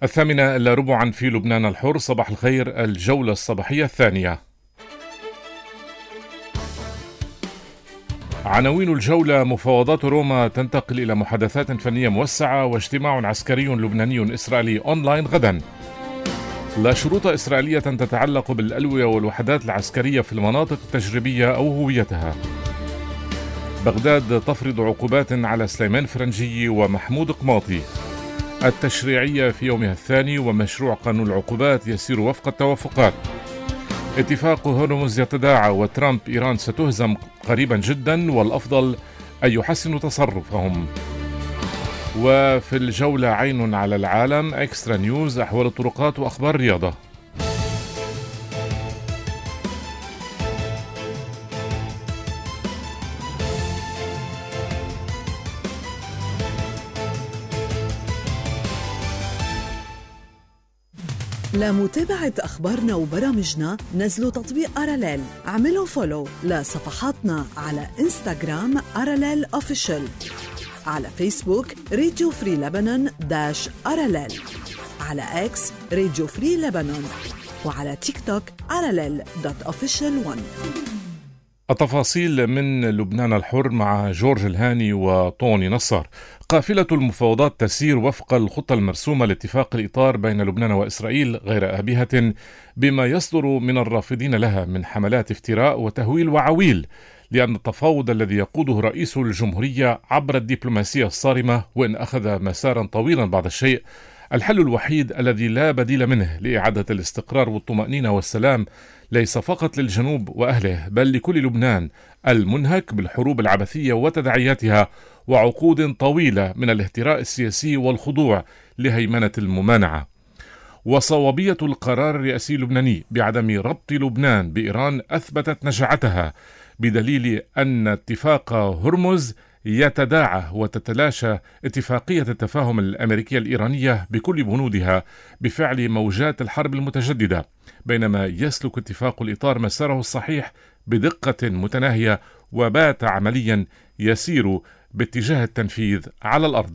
8:15 في لبنان الحر. صباح الخير، الجولة الصباحية الثانية. عناوين الجولة: مفاوضات روما تنتقل إلى محادثات فنية موسعة، واجتماع عسكري لبناني إسرائيلي أونلاين غدا. لا شروط إسرائيلية تتعلق بالألوية والوحدات العسكرية في المناطق التجريبية أو هويتها. بغداد تفرض عقوبات على سليمان فرنجي ومحمود قماطي. التشريعية في يومها الثاني، ومشروع قانون العقوبات يسير وفق التوافقات. اتفاق هرمز يتداعى، وترامب إيران ستهزم قريبا جدا، والأفضل أن يحسنوا تصرفهم. وفي الجولة عين على العالم، إكسترا نيوز، أحوال الطرقات وأخبار الرياضة. لمتابعة أخبارنا وبرامجنا نزلوا تطبيق أراليل، اعملوا فولو لصفحاتنا على إنستغرام أراليل أوفيشل، على فيسبوك راديو فري لبنان -أراليل، على إكس راديو فري لبنان، وعلى تيك توك أراليل.official1. التفاصيل من لبنان الحر مع جورج الهاني وطوني نصر. قافلة المفاوضات تسير وفق الخطة المرسومة لاتفاق الإطار بين لبنان وإسرائيل غير آبهة بما يصدر من الرافضين لها من حملات افتراء وتهويل وعويل، لأن التفاوض الذي يقوده رئيس الجمهورية عبر الدبلوماسية الصارمة، وإن أخذ مسارا طويلا بعض الشيء، الحل الوحيد الذي لا بديل منه لإعادة الاستقرار والطمأنينة والسلام، ليس فقط للجنوب وأهله، بل لكل لبنان المنهك بالحروب العبثية وتداعياتها وعقود طويلة من الاهتراء السياسي والخضوع لهيمنة الممانعة. وصوابية القرار الرئاسي اللبناني بعدم ربط لبنان بإيران أثبتت نجاعتها، بدليل أن اتفاق هرمز يتداعى وتتلاشى اتفاقية التفاهم الأمريكية الإيرانية بكل بنودها بفعل موجات الحرب المتجددة، بينما يسلك اتفاق الإطار مساره الصحيح بدقة متناهية، وبات عمليا يسير باتجاه التنفيذ على الأرض.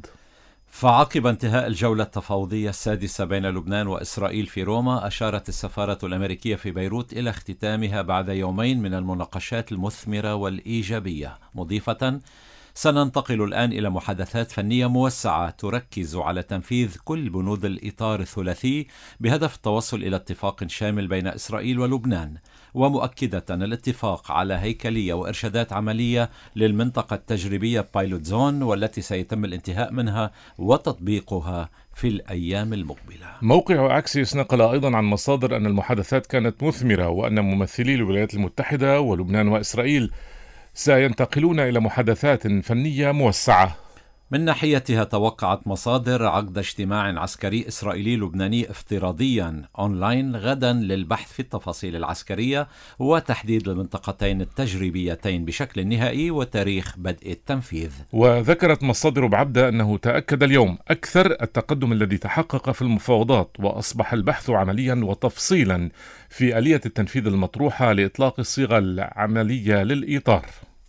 فعقب انتهاء الجولة التفاوضية السادسة بين لبنان وإسرائيل في روما، أشارت السفارة الأمريكية في بيروت إلى اختتامها بعد يومين من المناقشات المثمرة والإيجابية، مضيفة: سننتقل الآن إلى محادثات فنية موسعة تركز على تنفيذ كل بنود الإطار الثلاثي بهدف التوصل إلى اتفاق شامل بين إسرائيل ولبنان، ومؤكدة الاتفاق على هيكلية وإرشادات عملية للمنطقة التجريبية بايلوت زون، والتي سيتم الانتهاء منها وتطبيقها في الأيام المقبلة. موقع أكسيس نقل أيضا عن مصادر أن المحادثات كانت مثمرة، وأن ممثلي الولايات المتحدة ولبنان وإسرائيل سينتقلون إلى محادثات فنية موسعة. من ناحيتها، توقعت مصادر عقد اجتماع عسكري إسرائيلي لبناني افتراضيا أونلاين غدا للبحث في التفاصيل العسكرية وتحديد المنطقتين التجريبيتين بشكل نهائي وتاريخ بدء التنفيذ. وذكرت مصادر بعبدة أنه تأكد اليوم أكثر التقدم الذي تحقق في المفاوضات، وأصبح البحث عمليا وتفصيلا في آلية التنفيذ المطروحة لإطلاق الصيغة العملية للإطار.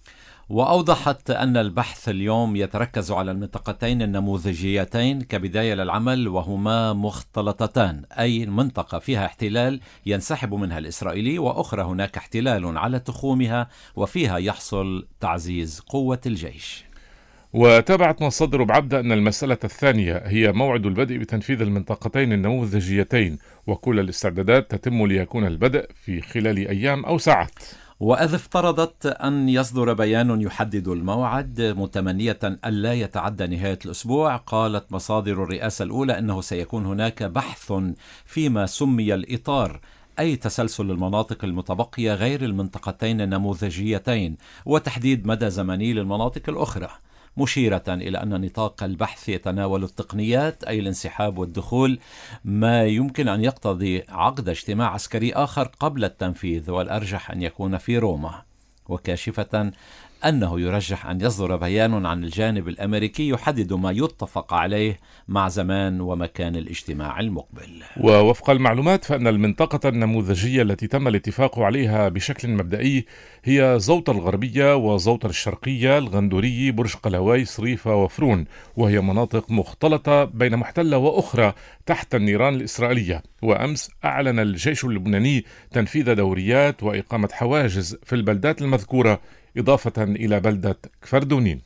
وأوضحت أن البحث اليوم يتركز على المنطقتين النموذجيتين كبداية للعمل، وهما مختلطتان، أي منطقة فيها احتلال ينسحب منها الإسرائيلي، وأخرى هناك احتلال على تخومها وفيها يحصل تعزيز قوة الجيش. وتابعت مصادر بعبدة أن المسألة الثانية هي موعد البدء بتنفيذ المنطقتين النموذجيتين، وكل الاستعدادات تتم ليكون البدء في خلال أيام أو ساعات. وإذ افترضت أن يصدر بيان يحدد الموعد متمنية ألا يتعدى نهاية الأسبوع، قالت مصادر الرئاسة الأولى أنه سيكون هناك بحث فيما سمي الإطار، أي تسلسل المناطق المتبقية غير المنطقتين النموذجيتين، وتحديد مدى زمني للمناطق الأخرى، مشيرة إلى أن نطاق البحث يتناول التقنيات، أي الانسحاب والدخول، ما يمكن أن يقتضي عقد اجتماع عسكري آخر قبل التنفيذ، والأرجح أن يكون في روما. وكاشفة أنه يرجح أن يصدر بيان عن الجانب الأمريكي يحدد ما يتفق عليه مع زمان ومكان الاجتماع المقبل. ووفق المعلومات فإن المنطقة النموذجية التي تم الاتفاق عليها بشكل مبدئي هي زوطة الغربية وزوطة الشرقية، الغندوري، برج قلاوي، صريفة وفرون، وهي مناطق مختلطة بين محتلة وأخرى تحت النيران الإسرائيلية. وأمس أعلن الجيش اللبناني تنفيذ دوريات وإقامة حواجز في البلدات المذكورة إضافة إلى بلدة كفردونين.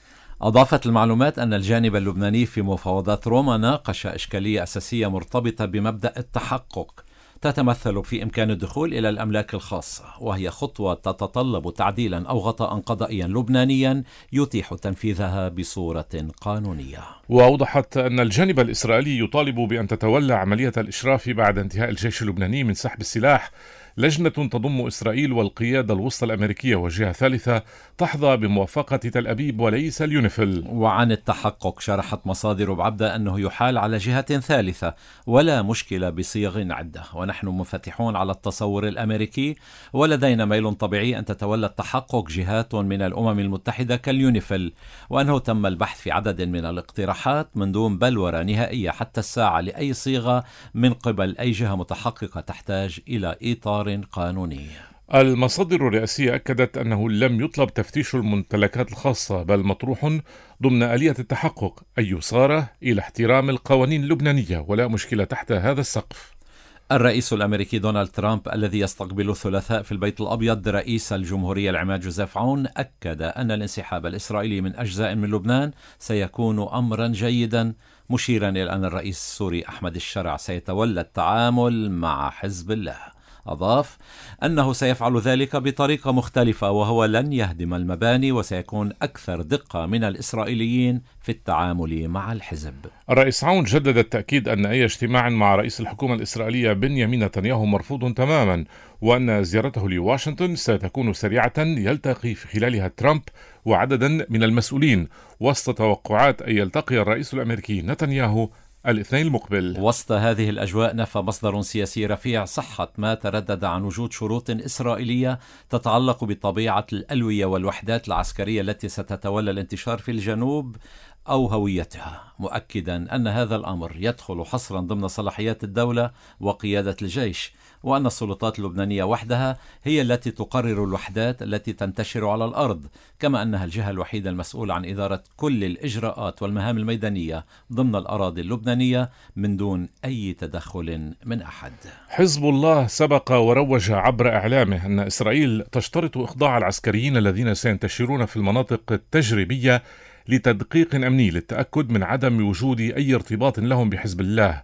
أضافت المعلومات أن الجانب اللبناني في مفاوضات روما ناقش إشكالية أساسية مرتبطة بمبدأ التحقق تتمثل في إمكان الدخول إلى الأملاك الخاصة، وهي خطوة تتطلب تعديلا أو غطاء قضائيا لبنانيا يتيح تنفيذها بصورة قانونية. وأوضحت أن الجانب الإسرائيلي يطالب بأن تتولى عملية الإشراف بعد انتهاء الجيش اللبناني من سحب السلاح لجنة تضم إسرائيل والقيادة الوسطى الأمريكية وجهة ثالثة تحظى بموافقة تل أبيب وليس اليونيفيل. وعن التحقق شرحت مصادر بعبدة أنه يحال على جهة ثالثة ولا مشكلة بصيغ عدة، ونحن منفتحون على التصور الأمريكي ولدينا ميل طبيعي أن تتولى التحقق جهات من الأمم المتحدة كاليونيفيل، وأنه تم البحث في عدد من الاقتراحات من دون بلورة نهائية حتى الساعة لأي صيغة من قبل أي جهة متحققة تحتاج إلى إطار قانوني. المصادر الرئاسية أكدت أنه لم يطلب تفتيش الممتلكات الخاصة، بل مطروح ضمن آلية التحقق أن يصار إلى احترام القوانين اللبنانية، ولا مشكلة تحت هذا السقف. الرئيس الأمريكي دونالد ترامب الذي يستقبل الثلاثاء في البيت الأبيض رئيس الجمهورية العماد جوزيف عون أكد أن الانسحاب الإسرائيلي من أجزاء من لبنان سيكون أمرا جيدا، مشيرا إلى أن الرئيس السوري أحمد الشرع سيتولى التعامل مع حزب الله. أضاف أنه سيفعل ذلك بطريقة مختلفة، وهو لن يهدم المباني وسيكون أكثر دقة من الإسرائيليين في التعامل مع الحزب. الرئيس عون جدد التأكيد أن أي اجتماع مع رئيس الحكومة الإسرائيلية بنيامين نتنياهو مرفوض تماما، وأن زيارته لواشنطن ستكون سريعة يلتقي في خلالها ترامب وعددا من المسؤولين، وسط توقعات أن يلتقي الرئيس الأمريكي نتنياهو الاثنين المقبل. وسط هذه الأجواء نفى مصدر سياسي رفيع صحة ما تردد عن وجود شروط إسرائيلية تتعلق بطبيعة الألوية والوحدات العسكرية التي ستتولى الانتشار في الجنوب أو هويتها، مؤكدا أن هذا الأمر يدخل حصرا ضمن صلاحيات الدولة وقيادة الجيش، وأن السلطات اللبنانية وحدها هي التي تقرر الوحدات التي تنتشر على الأرض، كما أنها الجهة الوحيدة المسؤولة عن إدارة كل الإجراءات والمهام الميدانية ضمن الأراضي اللبنانية من دون أي تدخل من أحد. حزب الله سبق وروج عبر إعلامه أن إسرائيل تشترط إخضاع العسكريين الذين سينتشرون في المناطق التجريبية لتدقيق أمني للتأكد من عدم وجود أي ارتباط لهم بحزب الله،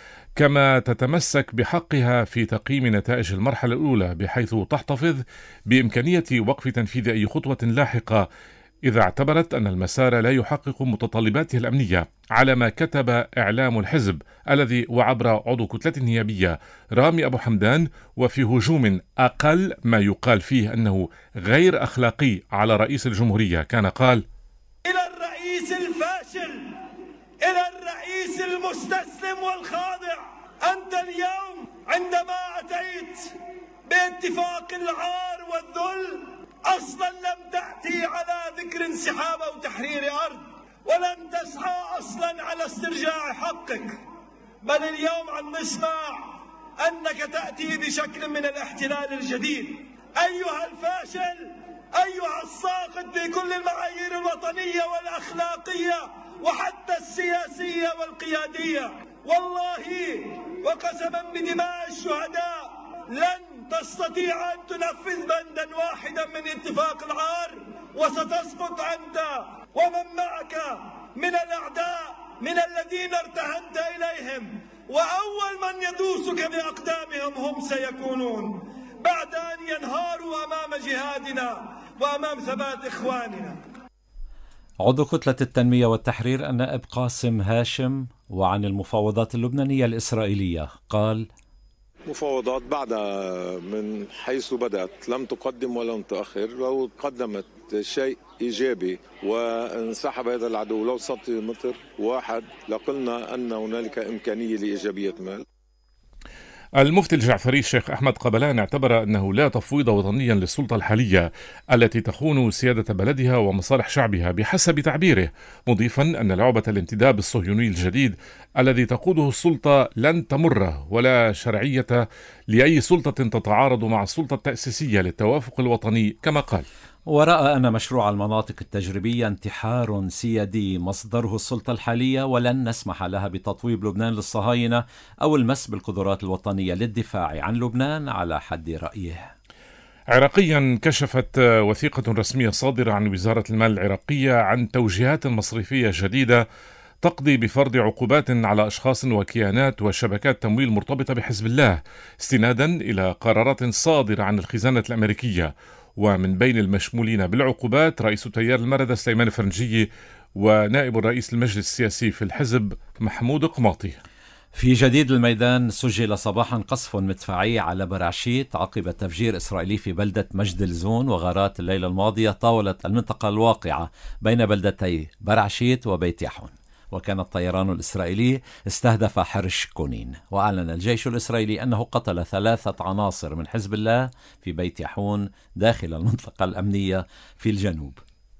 كما تتمسك بحقها في تقييم نتائج المرحلة الأولى، بحيث تحتفظ بإمكانية وقف تنفيذ أي خطوة لاحقة إذا اعتبرت أن المسار لا يحقق متطلباته الأمنية، على ما كتب إعلام الحزب الذي وعبر عضو كتلة نيابية رامي أبو حمدان، وفي هجوم أقل ما يقال فيه أنه غير أخلاقي على رئيس الجمهورية، كان قال: إلى الرئيس الفاشل، إلى الرئيس المستسلم والخاضع، أنت اليوم عندما أتيت باتفاق العار والذل أصلا لم تأتي على ذكر انسحاب أو تحرير أرض، ولم تسعى أصلا على استرجاع حقك، بل اليوم عم نسمع أنك تأتي بشكل من الاحتلال الجديد. أيها الفاشل، أيها الساقط بكل المعايير الوطنية والأخلاقية وحتى السياسية والقيادية، والله وقسما بدماء الشهداء لن تستطيع أن تنفذ بندا واحدا من اتفاق العار، وستسقط أنت ومن معك من الأعداء من الذين ارتهنت إليهم، وأول من يدوسك بأقدامهم هم سيكونون بعد أن ينهاروا أمام جهادنا وأمام ثبات إخواننا. عضو كتلة التنمية والتحرير النائب قاسم هاشم وعن المفاوضات اللبنانية الإسرائيلية قال: مفاوضات بعدها من حيث بدأت لم تقدم ولم تؤخر. لو قدمت شيء إيجابي وانسحب هذا العدو لو سنتيمتر واحد لقلنا أن هنالك إمكانية لإيجابية مال. المفتي الجعفري الشيخ أحمد قبلان اعتبر أنه لا تفويض وطنيا للسلطة الحالية التي تخون سيادة بلدها ومصالح شعبها بحسب تعبيره، مضيفا أن لعبة الانتداب الصهيوني الجديد الذي تقوده السلطة لن تمر ولا شرعية لأي سلطة تتعارض مع السلطة التأسيسية للتوافق الوطني كما قال. ورأى أن مشروع المناطق التجريبية انتحار سيادي مصدره السلطة الحالية، ولن نسمح لها بتطويب لبنان للصهاينة أو المس بالقدرات الوطنية للدفاع عن لبنان على حد رأيه. عراقيا كشفت وثيقة رسمية صادرة عن وزارة المال العراقية عن توجيهات مصرفية جديدة تقضي بفرض عقوبات على أشخاص وكيانات وشبكات تمويل مرتبطة بحزب الله، استنادا إلى قرارات صادرة عن الخزانة الأمريكية. ومن بين المشمولين بالعقوبات رئيس تيار المردة سليمان فرنجي ونائب الرئيس المجلس السياسي في الحزب محمود قماطي. في جديد الميدان سجل صباحا قصف مدفعي على برعشيت عقب تفجير إسرائيلي في بلدة مجد الزون، وغارات الليلة الماضية طاولت المنطقة الواقعة بين بلدتي برعشيت وبيت يحون. وكان الطيران الإسرائيلي استهدف حرش كونين. وأعلن الجيش الإسرائيلي أنه قتل 3 عناصر من حزب الله في بيت يحون داخل المنطقة الأمنية في الجنوب.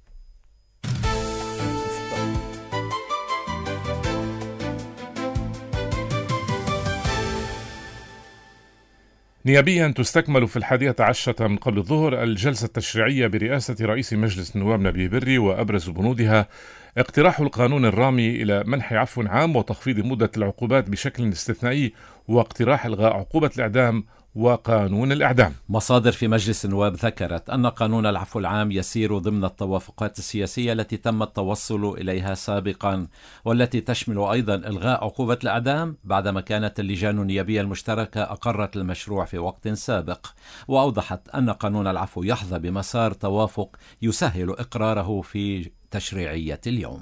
نيابيا تستكمل في 11 من قبل الظهر الجلسة التشريعية برئاسة رئيس مجلس النواب نبيه بري، وأبرز بنودها اقتراح القانون الرامي إلى منح عفو عام وتخفيض مدة العقوبات بشكل استثنائي، واقتراح إلغاء عقوبة الإعدام وقانون الإعدام. مصادر في مجلس النواب ذكرت أن قانون العفو العام يسير ضمن التوافقات السياسية التي تم التوصل إليها سابقا، والتي تشمل أيضا إلغاء عقوبة الإعدام بعدما كانت اللجان النيابية المشتركة أقرت المشروع في وقت سابق. وأوضحت أن قانون العفو يحظى بمسار توافق يسهل إقراره في تشريعية اليوم.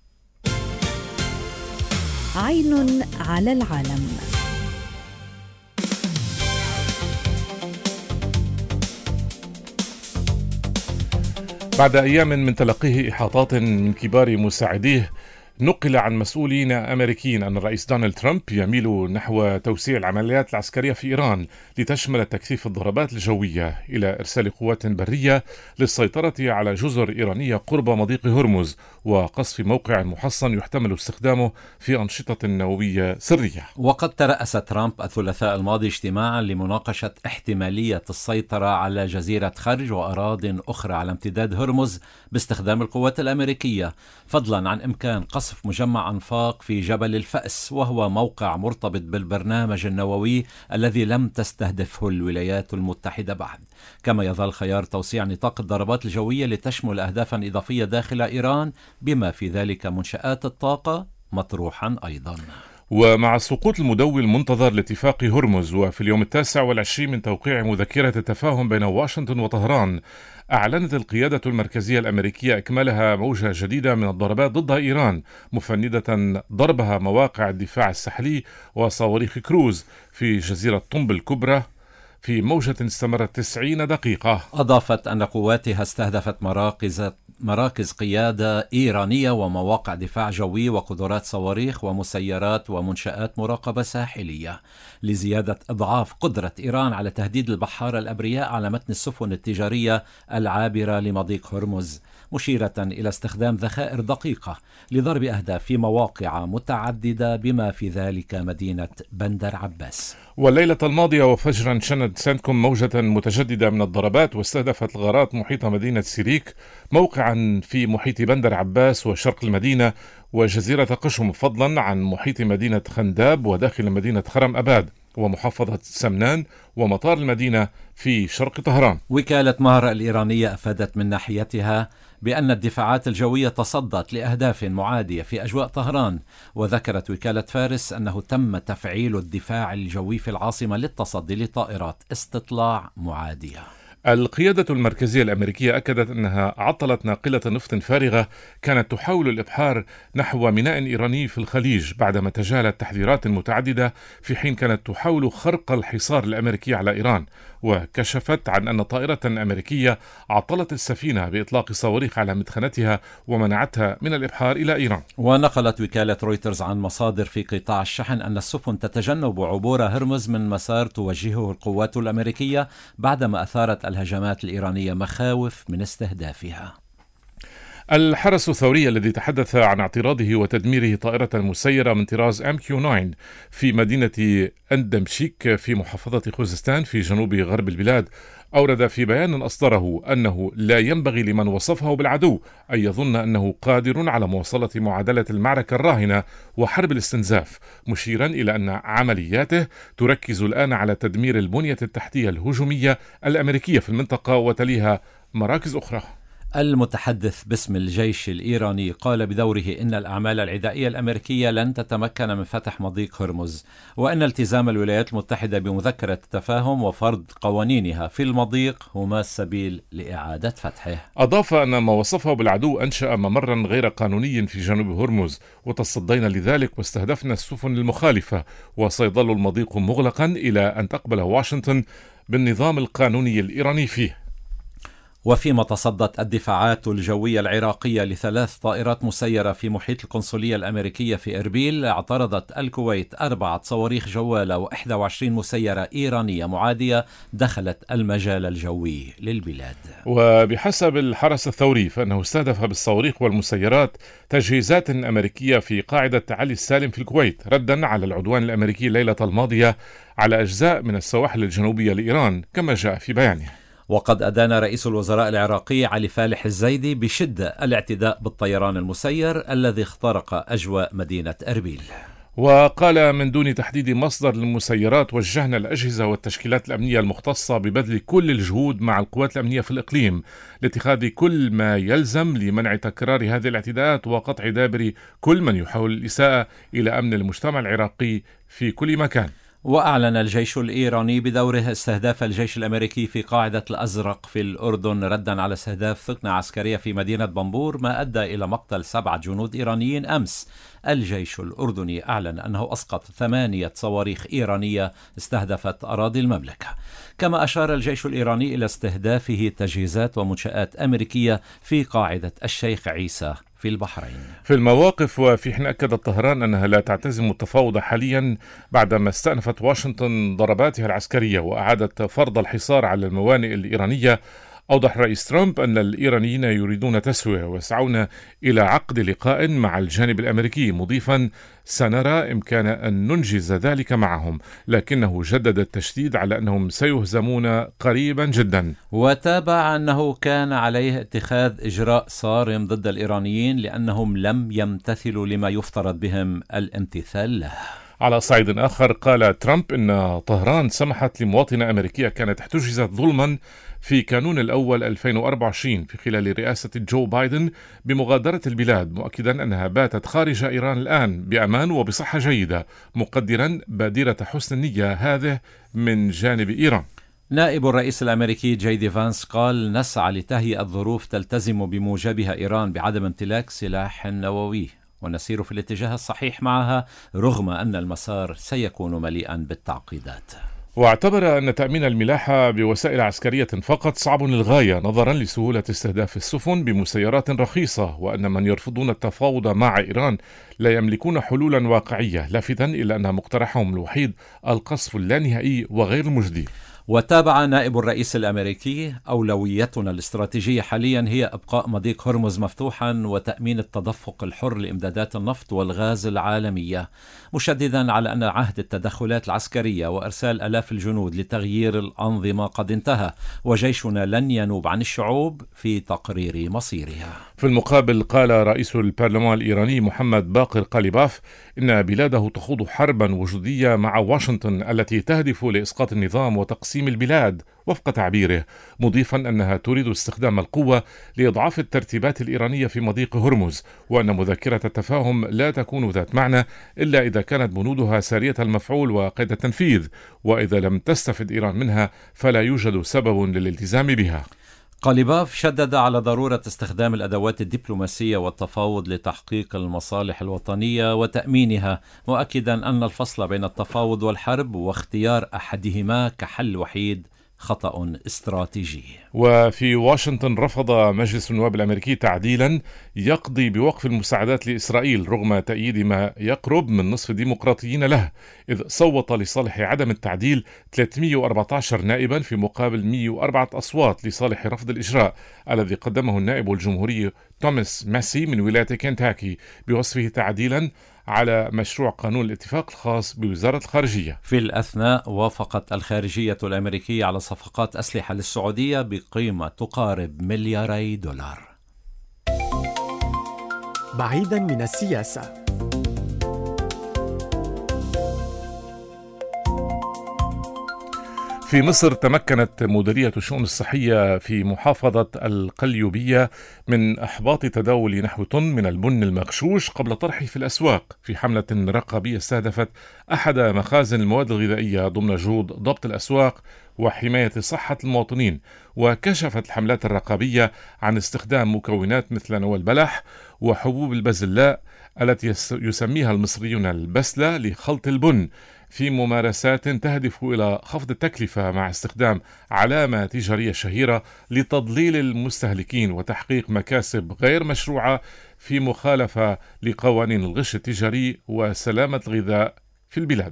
عين على العالم. بعد أيام من تلقيه إحاطات من كبار مساعديه، نقل عن مسؤولين أمريكيين أن الرئيس دونالد ترامب يميل نحو توسيع العمليات العسكرية في إيران لتشمل تكثيف الضربات الجوية إلى إرسال قوات برية للسيطرة على جزر إيرانية قرب مضيق هرمز وقصف موقع محصن يحتمل استخدامه في أنشطة نووية سرية. وقد ترأس ترامب الثلاثاء الماضي اجتماعا لمناقشة احتمالية السيطرة على جزيرة خرج وأراضٍ أخرى على امتداد هرمز باستخدام القوات الأمريكية، فضلا عن إمكان قصف مجمع أنفاق في جبل الفأس، وهو موقع مرتبط بالبرنامج النووي الذي لم تستهدفه الولايات المتحدة بعد. كما يظل خيار توسيع نطاق الضربات الجوية لتشمل أهدافا إضافية داخل إيران بما في ذلك منشآت الطاقة مطروحا أيضا. ومع سقوط المدوي المنتظر لاتفاق هرمز، وفي اليوم 29 من توقيع مذكرة التفاهم بين واشنطن وطهران، أعلنت القيادة المركزية الأمريكية إكمالها موجة جديدة من الضربات ضد إيران، مفندة ضربها مواقع الدفاع الساحلي وصواريخ كروز في جزيرة طنب الكبرى في موجة استمرت 90 دقيقة. أضافت أن قواتها استهدفت مراكز قيادة إيرانية ومواقع دفاع جوي وقدرات صواريخ ومسيرات ومنشآت مراقبة ساحلية، لزيادة إضعاف قدرة إيران على تهديد البحارة الأبرياء على متن السفن التجارية العابرة لمضيق هرمز، مشيرة إلى استخدام ذخائر دقيقة لضرب أهداف في مواقع متعددة بما في ذلك مدينة بندر عباس. والليلة الماضية وفجرا شنت سنتكم موجة متجددة من الضربات، واستهدفت الغارات محيط مدينة سيريك، موقعا في محيط بندر عباس وشرق المدينة وجزيرة قشم، فضلا عن محيط مدينة خنداب وداخل مدينة خرم أباد ومحافظة سمنان ومطار المدينة في شرق طهران. وكالة مهر الإيرانية أفادت من ناحيتها بأن الدفاعات الجوية تصدت لأهداف معادية في أجواء طهران، وذكرت وكالة فارس أنه تم تفعيل الدفاع الجوي في العاصمة للتصدي لطائرات استطلاع معادية. القيادة المركزية الأمريكية أكدت أنها عطلت ناقلة نفط فارغة كانت تحاول الإبحار نحو ميناء إيراني في الخليج بعدما تجاهلت تحذيرات متعددة، في حين كانت تحاول خرق الحصار الأمريكي على إيران. وكشفت عن أن طائرة أمريكية عطلت السفينة بإطلاق صواريخ على مدخنتها ومنعتها من الإبحار إلى إيران. ونقلت وكالة رويترز عن مصادر في قطاع الشحن أن السفن تتجنب عبور هرمز من مسار توجهه القوات الأمريكية بعدما أثارت الهجمات الإيرانية مخاوف من استهدافها. الحرس الثوري الذي تحدث عن اعتراضه وتدميره طائرة مسيرة من طراز MQ-9 في مدينة أندمشيك في محافظة خوزستان في جنوب غرب البلاد أورد في بيان أصدره أنه لا ينبغي لمن وصفه بالعدو أن يظن أنه قادر على مواصلة معادلة المعركة الراهنة وحرب الاستنزاف، مشيرا إلى أن عملياته تركز الآن على تدمير البنية التحتية الهجومية الأمريكية في المنطقة وتليها مراكز أخرى. المتحدث باسم الجيش الإيراني قال بدوره إن الأعمال العدائية الأمريكية لن تتمكن من فتح مضيق هرمز، وأن التزام الولايات المتحدة بمذكرة التفاهم وفرض قوانينها في المضيق هما السبيل لإعادة فتحه. أضاف أن ما وصفه بالعدو أنشأ ممرا غير قانوني في جنوب هرمز، وتصدينا لذلك واستهدفنا السفن المخالفة، وسيظل المضيق مغلقا إلى أن تقبل واشنطن بالنظام القانوني الإيراني فيه. وفيما تصدت الدفاعات الجوية العراقية ل3 طائرات مسيرة في محيط القنصلية الأمريكية في إربيل، اعترضت الكويت 4 صواريخ جوالة و21 مسيرة إيرانية معادية دخلت المجال الجوي للبلاد. وبحسب الحرس الثوري فإنه استهدف بالصواريخ والمسيرات تجهيزات أمريكية في قاعدة علي السالم في الكويت، ردا على العدوان الأمريكي الليلة الماضية على أجزاء من السواحل الجنوبية لإيران كما جاء في بيانه. وقد أدان رئيس الوزراء العراقي علي فالح الزيدي بشدة الاعتداء بالطيران المسير الذي اخترق أجواء مدينة أربيل. وقال من دون تحديد مصدر للمسيرات وجهنا الأجهزة والتشكيلات الأمنية المختصة ببذل كل الجهود مع القوات الأمنية في الإقليم لاتخاذ كل ما يلزم لمنع تكرار هذه الاعتداءات وقطع دابر كل من يحاول الإساءة إلى أمن المجتمع العراقي في كل مكان. وأعلن الجيش الإيراني بدوره استهداف الجيش الأمريكي في قاعدة الأزرق في الأردن ردا على استهداف ثكنة عسكرية في مدينة بنبور، ما أدى إلى مقتل 7 جنود إيرانيين أمس. الجيش الأردني أعلن أنه أسقط 8 صواريخ إيرانية استهدفت أراضي المملكة. كما أشار الجيش الإيراني إلى استهدافه تجهيزات ومنشآت أمريكية في قاعدة الشيخ عيسى في البحرين. في المواقف وفي حين أكدت طهران أنها لا تعتزم التفاوض حاليا بعدما استأنفت واشنطن ضرباتها العسكرية وأعادت فرض الحصار على الموانئ الإيرانية، أوضح رئيس ترامب أن الإيرانيين يريدون تسوية ويسعون إلى عقد لقاء مع الجانب الأمريكي، مضيفا سنرى إمكان أن ننجز ذلك معهم، لكنه جدد التشديد على أنهم سيهزمون قريبا جدا. وتابع أنه كان عليه اتخاذ إجراء صارم ضد الإيرانيين لأنهم لم يمتثلوا لما يفترض بهم الامتثال له. على صعيد آخر قال ترامب إن طهران سمحت لمواطنة أمريكية كانت احتجزت ظلما في كانون الأول 2024 في خلال رئاسة جو بايدن بمغادرة البلاد، مؤكدا أنها باتت خارج إيران الآن بأمان وبصحة جيدة، مقدرا بادرة حسن النية هذه من جانب إيران. نائب الرئيس الأمريكي جي دي فانس قال نسعى لتهيئة ظروف تلتزم بموجبها إيران بعدم امتلاك سلاح نووي، ونسير في الاتجاه الصحيح معها رغم أن المسار سيكون مليئا بالتعقيدات. واعتبر أن تأمين الملاحة بوسائل عسكرية فقط صعب للغاية نظرا لسهولة استهداف السفن بمسيرات رخيصة، وأن من يرفضون التفاوض مع إيران لا يملكون حلولا واقعية، لافتا إلى أن مقترحهم الوحيد القصف اللانهائي وغير المجدي. وتابع نائب الرئيس الأمريكي أولويتنا الاستراتيجية حاليا هي إبقاء مضيق هرمز مفتوحا وتأمين التدفق الحر لإمدادات النفط والغاز العالمية، مشددا على أن عهد التدخلات العسكرية وإرسال آلاف الجنود لتغيير الأنظمة قد انتهى، وجيشنا لن ينوب عن الشعوب في تقرير مصيرها. في المقابل قال رئيس البرلمان الإيراني محمد باقر قاليباف إن بلاده تخوض حربا وجودية مع واشنطن التي تهدف لإسقاط النظام وتقسيم البلاد وفق تعبيره، مضيفا أنها تريد استخدام القوة لإضعاف الترتيبات الإيرانية في مضيق هرمز، وأن مذكرة التفاهم لا تكون ذات معنى إلا إذا كانت بنودها سارية المفعول وقيد التنفيذ، وإذا لم تستفد إيران منها فلا يوجد سبب للالتزام بها. قاليباف شدد على ضرورة استخدام الأدوات الدبلوماسية والتفاوض لتحقيق المصالح الوطنية وتأمينها، مؤكدا أن الفصل بين التفاوض والحرب واختيار أحدهما كحل وحيد خطأ استراتيجي. وفي واشنطن رفض مجلس النواب الأمريكي تعديلا يقضي بوقف المساعدات لإسرائيل رغم تأييد ما يقرب من نصف الديمقراطيين له، إذ صوت لصالح عدم التعديل 314 نائبا في مقابل 104 أصوات لصالح رفض الإجراء الذي قدمه النائب الجمهوري توماس ماسي من ولاية كنتاكي بوصفه تعديلا على مشروع قانون الاتفاق الخاص بوزارة الخارجية. في الأثناء وافقت الخارجية الأمريكية على صفقات أسلحة للسعودية بقيمة تقارب $2 مليار. بعيدا من السياسة. في مصر تمكنت مديرية الشؤون الصحية في محافظة القليوبية من إحباط تداول نحو طن من البن المغشوش قبل طرحه في الأسواق في حملة رقابية استهدفت أحد مخازن المواد الغذائية ضمن جهود ضبط الأسواق وحماية صحة المواطنين. وكشفت الحملات الرقابية عن استخدام مكونات مثل نوى البلح وحبوب البازلاء التي يسميها المصريون البسلة لخلط البن في ممارسات تهدف إلى خفض التكلفة مع استخدام علامة تجارية شهيرة لتضليل المستهلكين وتحقيق مكاسب غير مشروعة في مخالفة لقوانين الغش التجاري وسلامة الغذاء في البلاد.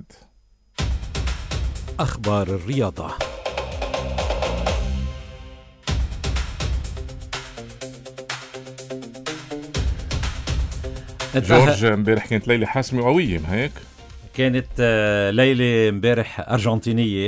أخبار الرياضة. جورج، امبارح كانت ليلة حاسمة وقوية، ما هيك؟ كانت ليلة امبارح أرجنتينية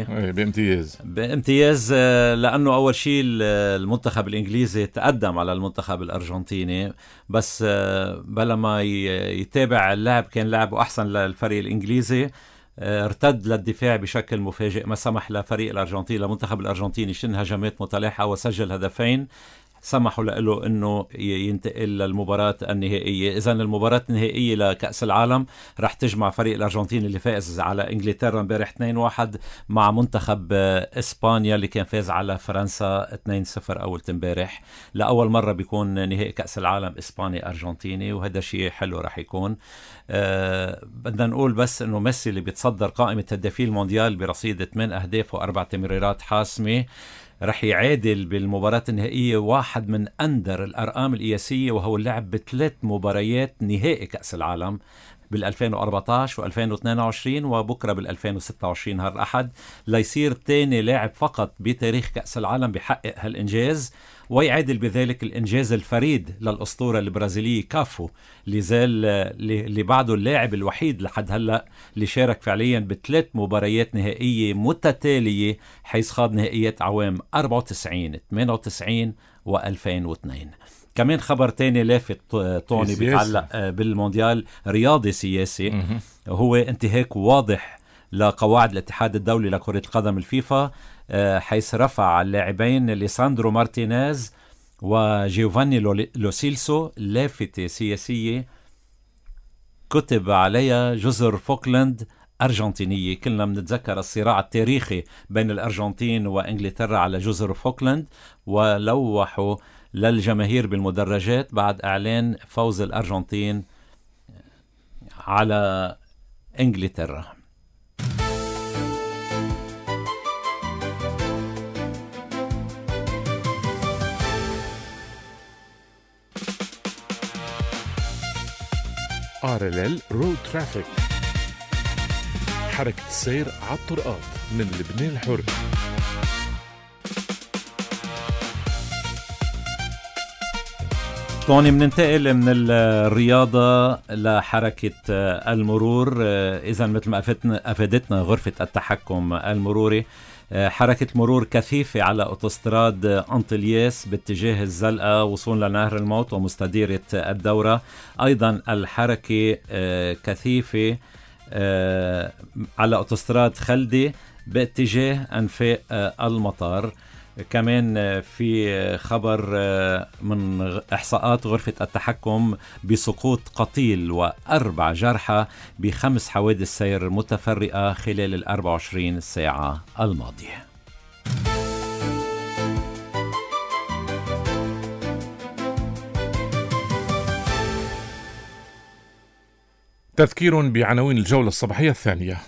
بامتياز لأنه أول شيء المنتخب الإنجليزي تقدم على المنتخب الأرجنتيني، بس بلا ما يتابع اللعب كان لعبه أحسن للفريق الإنجليزي، ارتد للدفاع بشكل مفاجئ ما سمح لفريق الأرجنتين لمنتخب الأرجنتين يشن هجمات متلاحقة وسجل هدفين سمحوا له أنه ينتقل للمباراة النهائية. إذن المباراة النهائية لكأس العالم رح تجمع فريق الأرجنتين اللي فاز على إنجلترا امبارح 2-1 مع منتخب إسبانيا اللي كان فاز على فرنسا 2-0 أول امبارح. لأول مرة بيكون نهائي كأس العالم إسباني أرجنتيني، وهذا شيء حلو رح يكون. بدنا نقول بس أنه ميسي اللي بيتصدر قائمة هدافي المونديال برصيد 8 أهداف و4 تمريرات حاسمة رح يعادل بالمباراة النهائية واحد من أندر الأرقام القياسية، وهو اللعب ب3 مباريات نهائي كأس العالم بال2014 و2022 وبكرة بال2026 نهار الأحد، ليصير تاني لاعب فقط بتاريخ كأس العالم بيحقق هالإنجاز، ويعادل بذلك الإنجاز الفريد للأسطورة البرازيلية كافو اللي بعده اللاعب الوحيد لحد هلأ اللي شارك فعليا ب3 مباريات نهائية متتالية، حيث خاض نهائيات عوام 94 98 و2002. كمان خبر تاني لافت طوني بيتعلق بالمونديال رياضي سياسي، هو انتهاك واضح لقواعد الاتحاد الدولي لكرة القدم الفيفا، حيث رفع اللاعبين ليساندرو مارتينيز وجيوفاني لوسيلسو لافتة سياسية كتب عليها جزر فوكلاند أرجنتينية. كلنا بنتذكر الصراع التاريخي بين الأرجنتين وإنجلترا على جزر فوكلاند، ولوحوا للجماهير بالمدرجات بعد إعلان فوز الأرجنتين على إنجلترا. RLL رود ترافيك، حركة السير على الطرقات من لبنان الحر. طوني بننتقل من الرياضة لحركة المرور. إذن مثل ما أفادتنا غرفة التحكم المروري حركة مرور كثيفة على أوتوستراد أنطلياس باتجاه الزلقة وصولا لنهر الموت ومستديرة الدورة. أيضا الحركة كثيفة على أوتوستراد خلدي باتجاه أنفاق المطار. كمان في خبر من إحصاءات غرفة التحكم بسقوط قتيل و4 جرحى ب5 حوادث سير متفرقة خلال 24 ساعة الماضية. تذكير بعناوين الجولة الصباحية الثانية.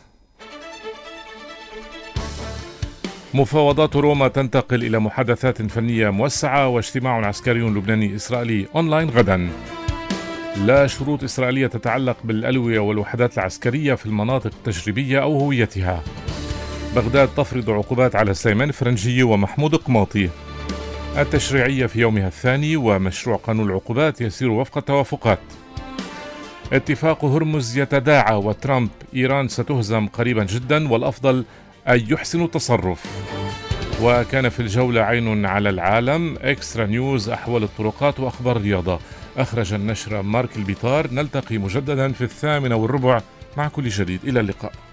مفاوضات روما تنتقل إلى محادثات فنية موسعة، واجتماع عسكري لبناني إسرائيلي أونلاين غدا. لا شروط إسرائيلية تتعلق بالألوية والوحدات العسكرية في المناطق التجريبية أو هويتها. بغداد تفرض عقوبات على سليمان فرنجي ومحمود قماطي. التشريعية في يومها الثاني، ومشروع قانون العقوبات يسير وفق التوافقات. اتفاق هرمز يتداعى، وترامب إيران ستهزم قريبا جدا والأفضل أن يحسنوا التصرف. وكان في الجولة عين على العالم، إكسترا نيوز، أحوال الطرقات وأخبار الرياضة. أخرج النشر مارك البيطار. نلتقي مجددا في 8:15 مع كل جديد. إلى اللقاء.